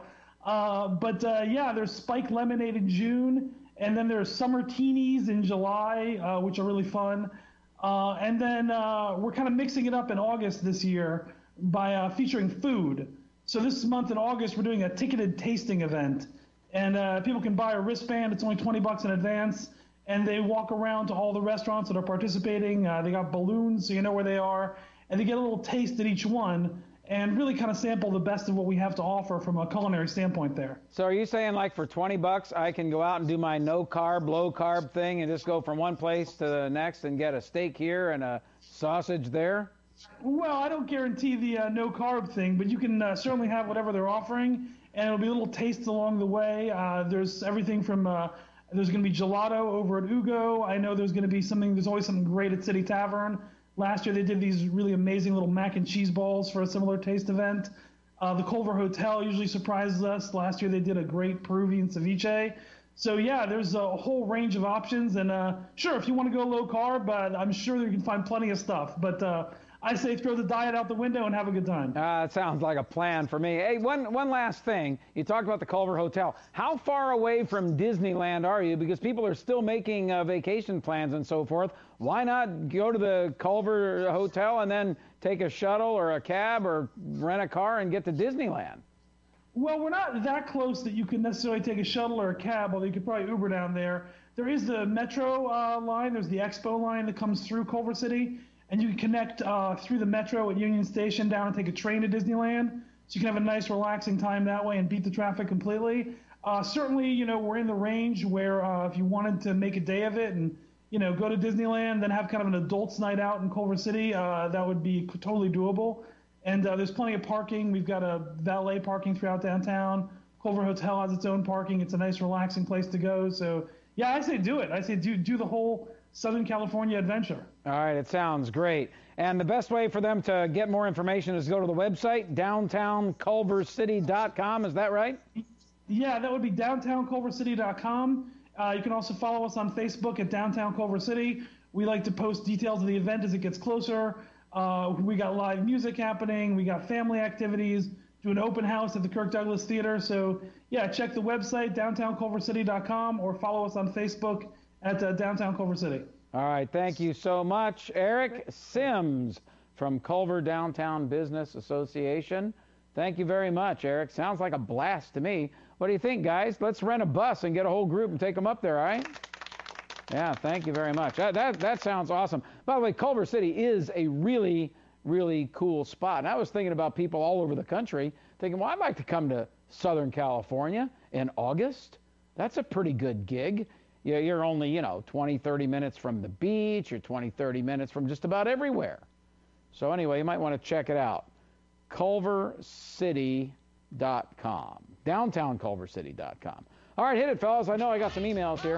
Speaker 8: But there's spiked lemonade in June, and then there's summer teenies in July, which are really fun. And then we're kind of mixing it up in August this year by featuring food. So this month in August, we're doing a ticketed tasting event. And people can buy a wristband. It's only $20 in advance. And they walk around to all the restaurants that are participating. They got balloons, so you know where they are. And they get a little taste at each one and really kind of sample the best of what we have to offer from a culinary standpoint there.
Speaker 7: So are you saying like for $20, I can go out and do my no carb, low carb thing and just go from one place to the next and get a steak here and a sausage there?
Speaker 8: Well, I don't guarantee the no carb thing, but you can certainly have whatever they're offering. And it'll be little tastes along the way. There's everything from... There's going to be gelato over at Ugo. I know there's always something great at City Tavern. Last year they did these really amazing little mac and cheese balls for a similar taste event. The Culver Hotel usually surprises us. Last year they did a great Peruvian ceviche. So yeah, there's a whole range of options. And sure, if you want to go low carb, I'm sure you can find plenty of stuff. But I say throw the diet out the window and have a good time.
Speaker 7: It sounds like a plan for me. Hey, one last thing. You talked about the Culver Hotel. How far away from Disneyland are you? Because people are still making vacation plans and so forth. Why not go to the Culver Hotel and then take a shuttle or a cab or rent a car and get to Disneyland?
Speaker 8: Well, we're not that close that you can necessarily take a shuttle or a cab, although you could probably Uber down there. There is the Metro line. There's the Expo line that comes through Culver City. And you can connect through the Metro at Union Station down and take a train to Disneyland. So you can have a nice, relaxing time that way and beat the traffic completely. Certainly, we're in the range where if you wanted to make a day of it and, go to Disneyland, then have kind of an adults night out in Culver City, that would be totally doable. And there's plenty of parking. We've got a valet parking throughout downtown. Culver Hotel has its own parking. It's a nice, relaxing place to go. So Yeah, I say do it. I say do the whole Southern California adventure.
Speaker 7: All right, it sounds great. And the best way for them to get more information is go to the website, downtownculvercity.com. Is that right?
Speaker 8: Yeah, that would be downtownculvercity.com. You can also follow us on Facebook at Downtown Culver City. We like to post details of the event as it gets closer. We got live music happening. We got family activities. Do an open house at the Kirk Douglas Theater. So, yeah, check the website, downtownculvercity.com, or follow us on Facebook at Downtown Culver City.
Speaker 7: All right, thank you so much. Eric Sims from Culver Downtown Business Association. Thank you very much, Eric. Sounds like a blast to me. What do you think, guys? Let's rent a bus and get a whole group and take them up there, all right? Yeah, thank you very much. That sounds awesome. By the way, Culver City is a really cool spot. And I was thinking about people all over the country thinking, well, I'd like to come to Southern California in August. That's a pretty good gig. You're only, 20, 30 minutes from the beach. You're 20, 30 minutes from just about everywhere. So anyway, you might want to check it out. culvercity.com. Downtownculvercity.com. All right, hit it, fellas. I know I got some emails here.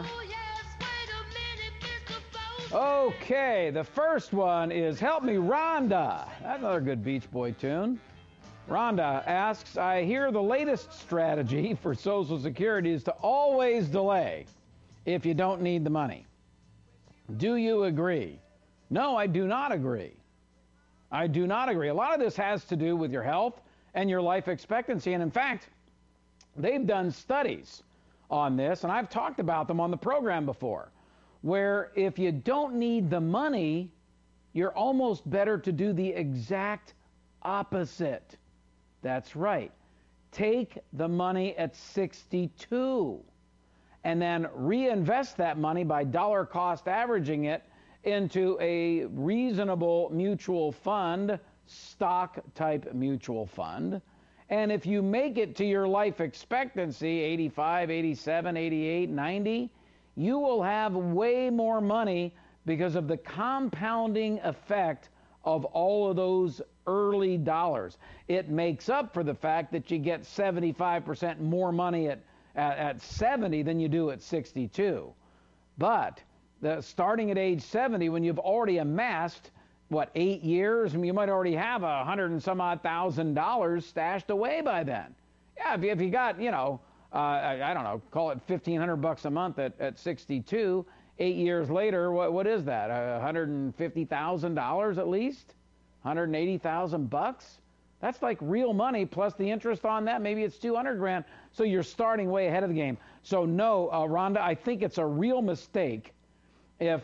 Speaker 7: Okay, the first one is Help Me, Rhonda. That's another good Beach Boy tune. Rhonda asks, I hear the latest strategy for Social Security is to always delay if you don't need the money. Do you agree? No, I do not agree. I do not agree. A lot of this has to do with your health and your life expectancy. And in fact, they've done studies on this, and I've talked about them on the program before, where if you don't need the money, you're almost better to do the exact opposite. That's right. Take the money at 62 and then reinvest that money by dollar cost averaging it into a reasonable mutual fund, stock type mutual fund. And if you make it to your life expectancy, 85, 87, 88, 90, you will have way more money because of the compounding effect of all of those early dollars. It makes up for the fact that you get 75% more money at 70 than you do at 62. But starting at age 70, when you've already amassed, 8 years, I mean, you might already have $100 and some odd $1,000 stashed away by then. Yeah, if you got, I don't know, call it $1,500 a month at 62. 8 years later, what is that? $150,000 at least? $180,000? That's like real money plus the interest on that. Maybe it's $200,000. So you're starting way ahead of the game. So no, Rhonda, I think it's a real mistake if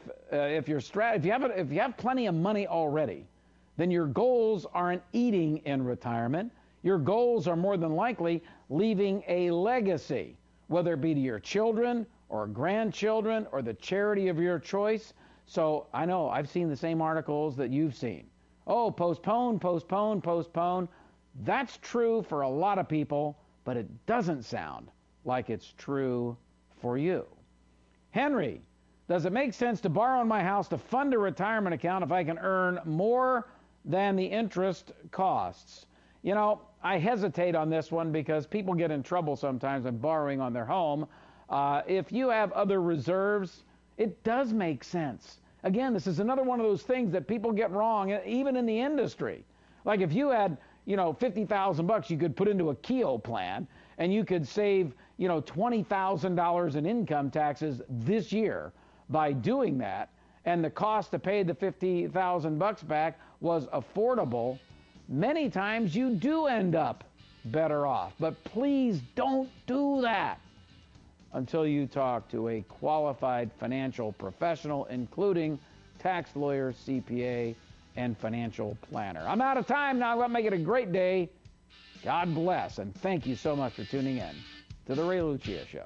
Speaker 7: you have plenty of money already, then your goals aren't eating in retirement. Your goals are more than likely leaving a legacy, whether it be to your children or grandchildren or the charity of your choice. So I know I've seen the same articles that you've seen. Oh, postpone, postpone, postpone. That's true for a lot of people, but it doesn't sound like it's true for you. Henry, does it make sense to borrow on my house to fund a retirement account if I can earn more than the interest costs? I hesitate on this one because people get in trouble sometimes when borrowing on their home. If you have other reserves, it does make sense. Again, this is another one of those things that people get wrong, even in the industry. Like if you had, $50,000 you could put into a Keogh plan and you could save, $20,000 in income taxes this year by doing that, and the cost to pay the $50,000 back was affordable, many times you do end up better off. But please don't do that until you talk to a qualified financial professional, including tax lawyer, CPA, and financial planner. I'm out of time now. Let's make it a great day. God bless, and thank you so much for tuning in to The Ray Lucia Show.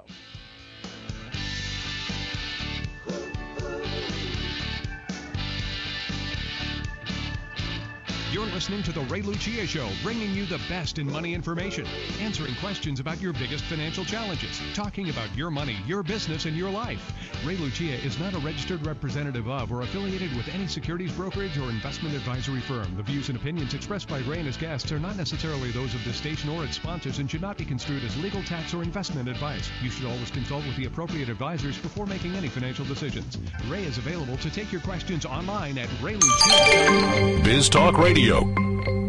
Speaker 1: You're listening to The Ray Lucia Show, bringing you the best in money information, answering questions about your biggest financial challenges, talking about your money, your business, and your life. Ray Lucia is not a registered representative of or affiliated with any securities brokerage or investment advisory firm. The views and opinions expressed by Ray and his guests are not necessarily those of this station or its sponsors and should not be construed as legal, tax, or investment advice. You should always consult with the appropriate advisors before making any financial decisions. Ray is available to take your questions online at Ray Lucia.
Speaker 18: Biz Talk Radio.